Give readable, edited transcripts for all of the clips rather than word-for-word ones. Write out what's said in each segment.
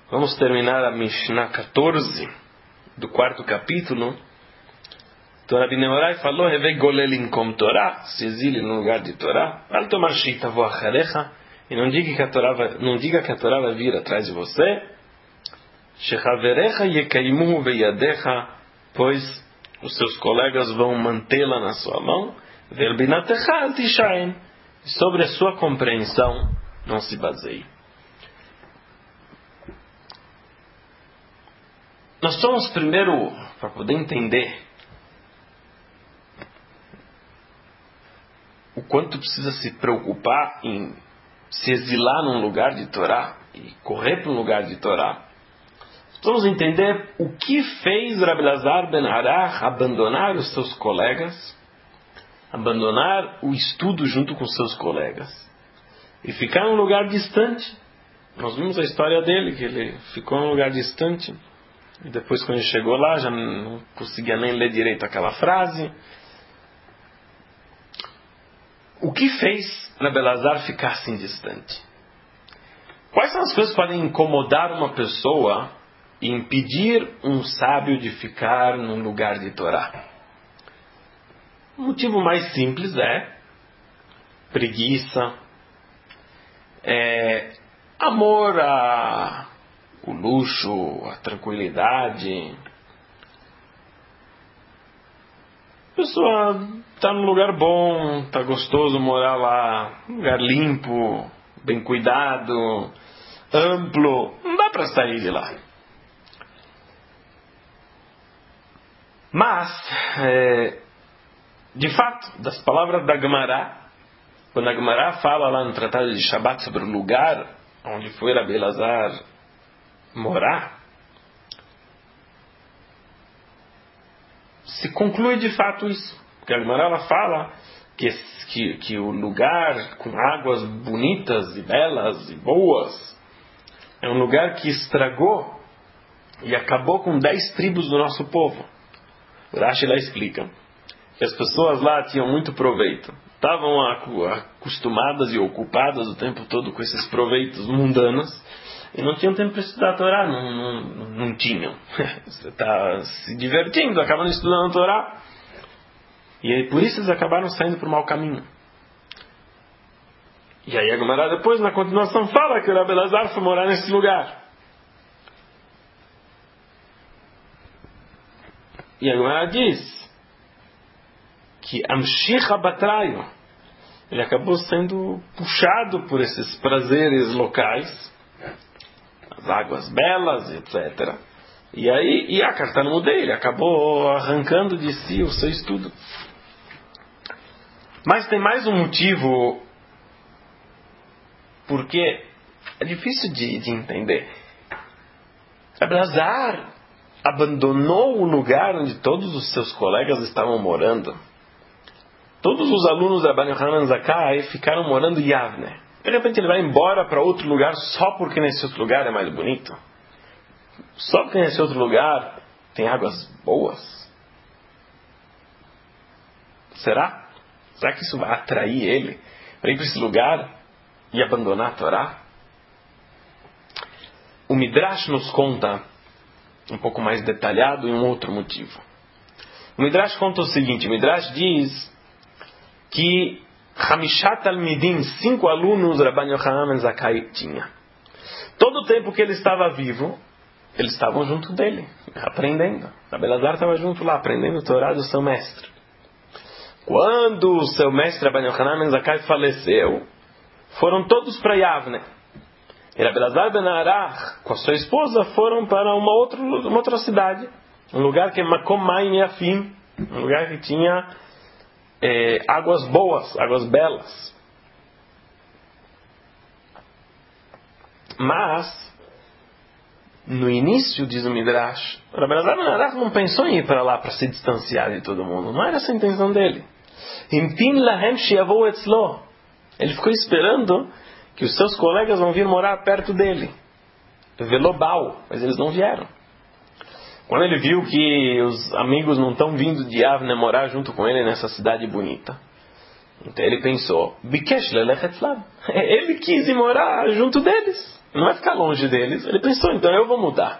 Vamos terminar a Mishnah 14 do 4º capítulo. Então Rabi Nehorai falou: Hevei golelin kom Torá, se exile no lugar de Torá, al tomar shita voacharecha, e não diga que a Torá vai vir atrás de você, shechaverecha yekaimuhu beyadecha, pois os seus colegas vão mantê-la na sua mão, verbinatecha al tishaen, e sobre a sua compreensão não se baseie. Nós somos primeiro, para poder entender o quanto precisa se preocupar em se exilar num lugar de Torá e correr para um lugar de Torá, vamos entender o que fez Rabi Elazar ben Arach abandonar os seus colegas, abandonar o estudo junto com seus colegas e ficar em um lugar distante. Nós vimos a história dele, que ele ficou em um lugar distante. E depois, quando ele chegou lá, já não conseguia nem ler direito aquela frase. O que fez Rabi Elazar ficar assim distante? Quais são as coisas que podem incomodar uma pessoa e impedir um sábio de ficar num lugar de Torá? O motivo mais simples é preguiça, amor o luxo, a tranquilidade. A pessoa está num lugar bom, está gostoso morar lá, um lugar limpo, bem cuidado, amplo, não dá para sair de lá. Mas, de fato, das palavras da Gemara, quando a Gemara fala lá no Tratado de Shabbat sobre o lugar onde foi Rabi Elazar morar, se conclui de fato isso. Porque a Gemara ela fala que o lugar com águas bonitas e belas e boas é um lugar que estragou e acabou com 10 tribos do nosso povo. O Rashi lá explica que as pessoas lá tinham muito proveito, estavam acostumadas e ocupadas o tempo todo com esses proveitos mundanos e não tinham tempo para estudar a Torá, não tinham. Você está se divertindo, acabando estudando a Torá. E aí, por isso eles acabaram saindo para o mau caminho. E aí a Gemara depois, na continuação, fala que o Rabi Elazar foi morar nesse lugar. E a Gemara diz que Amshicha Batraio, ele acabou sendo puxado por esses prazeres locais, as águas belas, etc. E aí, a carta não mudei, ele acabou arrancando de si o seu estudo. Mas tem mais um motivo, porque é difícil de entender. Rabi Elazar abandonou o lugar onde todos os seus colegas estavam morando. Todos os alunos da Rabbi Yochanan Zakkai ficaram morando em Yavne. De repente ele vai embora para outro lugar só porque nesse outro lugar é mais bonito? Só porque nesse outro lugar tem águas boas? Será? Será que isso vai atrair ele para ir para esse lugar e abandonar a Torá? O Midrash nos conta um pouco mais detalhado e um outro motivo. O Midrash conta o seguinte: o Midrash diz que Hamishat Talmidim, 5 alunos Rabban Yochanan ben Zakkai tinha. Todo o tempo que ele estava vivo, eles estavam junto dele, aprendendo. Rabi Elazar estava junto lá, aprendendo a Torá do seu mestre. Quando o seu mestre Rabban Yochanan ben Zakkai faleceu, foram todos para Yavne. E Rabi Elazar ben Arach, com a sua esposa, foram para uma outra cidade, um lugar que é Makom Mayim Yafim, um lugar que tinha águas boas, águas belas. Mas, no início, diz o Midrash, Rabi Elazar ben Arach não pensou em ir para lá para se distanciar de todo mundo. Não era essa a intenção dele. Himtin lahem sheyavou etzlo. Ele ficou esperando que os seus colegas vão vir morar perto dele. Velobal, mas eles não vieram. Quando ele viu que os amigos não estão vindo de Yavne morar junto com ele nessa cidade bonita, Então ele pensou, Bikesh lelechet lav. Ele quis ir morar junto deles. Não vai ficar longe deles. Ele pensou, então eu vou mudar.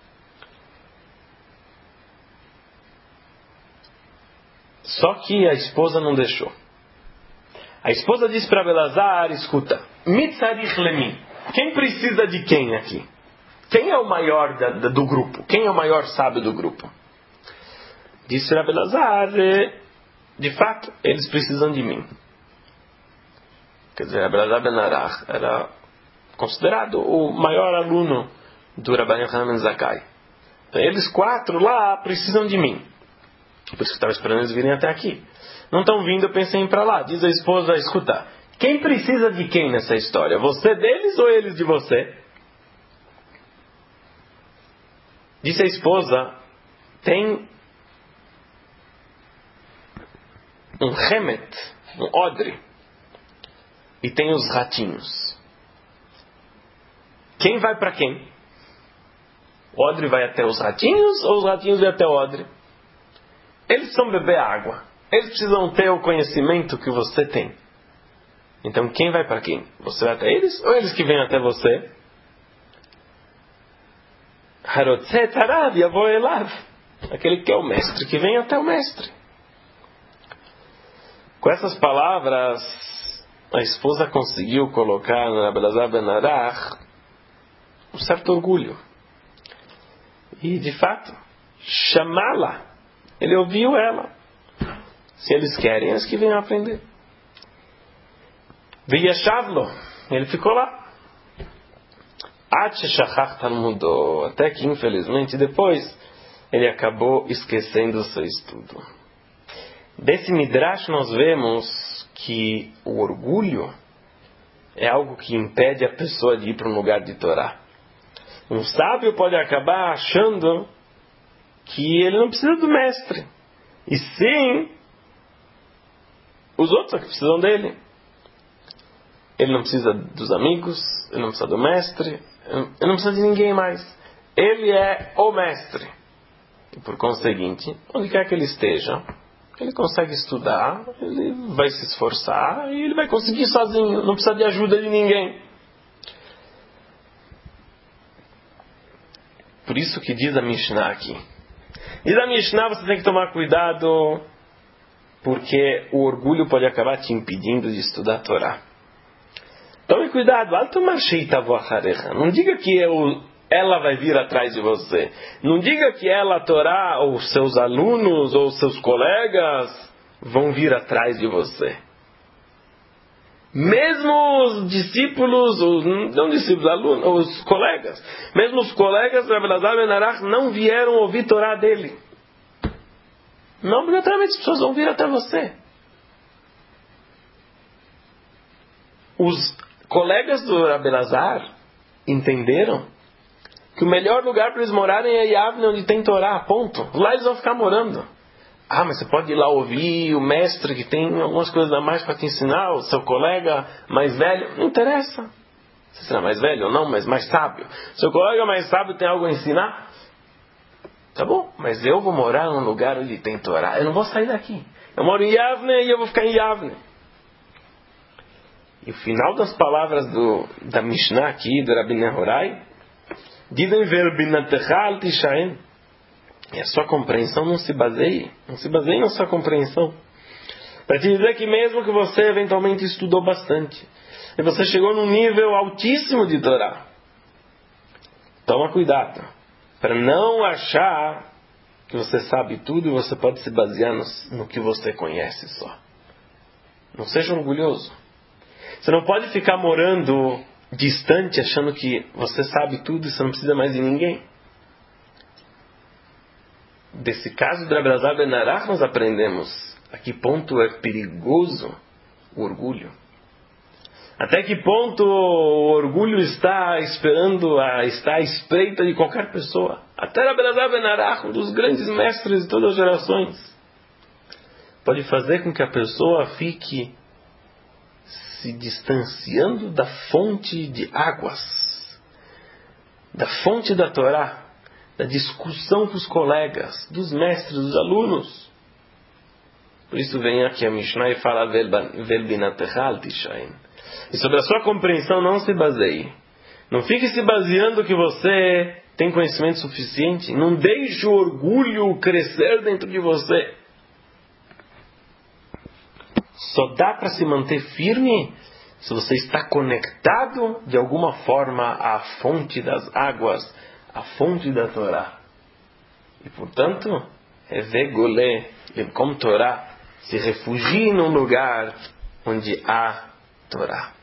Só que a esposa não deixou. A esposa disse para Belazar, escuta, mitzarich lemim. Quem precisa de quem aqui? Quem é o maior do grupo? Quem é o maior sábio do grupo? Disse para Belazar, de fato, eles precisam de mim. Quer dizer, Belazar ben Arach era considerado o maior aluno do Rabbi Yochanan Zakkai. Então, eles 4 lá precisam de mim. Por isso que estava esperando eles virem até aqui. Não estão vindo, eu pensei em ir para lá. Diz a esposa, escuta, quem precisa de quem nessa história? Você deles ou eles de você? Disse a esposa, tem um remet, um odre, e tem os ratinhos. Quem vai para quem? O odre vai até os ratinhos ou os ratinhos vão até o odre? Eles precisam beber água. Eles precisam ter o conhecimento que você tem. Então quem vai para quem? Você vai até eles ou eles que vêm até você? Harotzet harav yavo elav. Aquele que é o mestre, que vem até o mestre. Com essas palavras, a esposa conseguiu colocar na Belazar ben Arach um certo orgulho. E, de fato, chamá-la. Ele ouviu ela. Se eles querem, eles que venham aprender. Veyashavlo. Ele ficou lá. Até que, infelizmente, depois, ele acabou esquecendo o seu estudo. Desse Midrash nós vemos que o orgulho é algo que impede a pessoa de ir para um lugar de Torá. Um sábio pode acabar achando que ele não precisa do mestre. E sim, os outros é que precisam dele. Ele não precisa dos amigos, ele não precisa do mestre, ele não precisa de ninguém mais. Ele é o mestre. E por conseguinte, onde quer que ele esteja, ele consegue estudar, ele vai se esforçar e ele vai conseguir sozinho, não precisa de ajuda de ninguém. Por isso que diz a Mishnah aqui. Diz a Mishnah, você tem que tomar cuidado, porque o orgulho pode acabar te impedindo de estudar a Torá. Tome cuidado, não diga que ela vai vir atrás de você. Não diga que ela, a Torá, ou seus alunos, ou seus colegas vão vir atrás de você. Mesmo os discípulos, não discípulos, alunos, os colegas, mesmo os colegas de Belazar ben Arach não vieram ouvir Torá dele. Não obrigatoriamente as pessoas vão vir até você. Os colegas do Belazar entenderam que o melhor lugar para eles morarem é Yavne, onde tem Torá, ponto. Lá eles vão ficar morando. Ah, mas você pode ir lá ouvir o mestre que tem algumas coisas a mais para te ensinar, o seu colega mais velho. Não interessa se será mais velho ou não, mas mais sábio. Seu colega mais sábio tem algo a ensinar? Tá bom, mas eu vou morar num lugar onde tem Torá. Eu não vou sair daqui. Eu moro em Yavne e eu vou ficar em Yavne. E o final das palavras da Mishnah aqui, do Rabbi Nehorai, dizem verbinatechal tishaen. E a sua compreensão não se baseie na sua compreensão. Para te dizer que mesmo que você eventualmente estudou bastante, e você chegou num nível altíssimo de Torá, toma cuidado, para não achar que você sabe tudo e você pode se basear no que você conhece só. Não seja orgulhoso. Você não pode ficar morando distante achando que você sabe tudo e você não precisa mais de ninguém. Desse caso do Belazar ben Arach nós aprendemos a que ponto é perigoso o orgulho. Até que ponto o orgulho está está à espreita de qualquer pessoa. Até Belazar ben Arach, um dos grandes mestres de todas as gerações, pode fazer com que a pessoa fique se distanciando da fonte de águas, da fonte da Torá, da discussão com os colegas, dos mestres, dos alunos. Por isso vem aqui a Mishnah e fala Vel binatecha al tishain. E sobre a sua compreensão não se baseie. Não fique se baseando que você tem conhecimento suficiente. Não deixe o orgulho crescer dentro de você. Só dá para se manter firme se você está conectado de alguma forma à fonte das águas, à fonte da Torá. E portanto, Evegolé, como Torá, se refugie num lugar onde há Torá.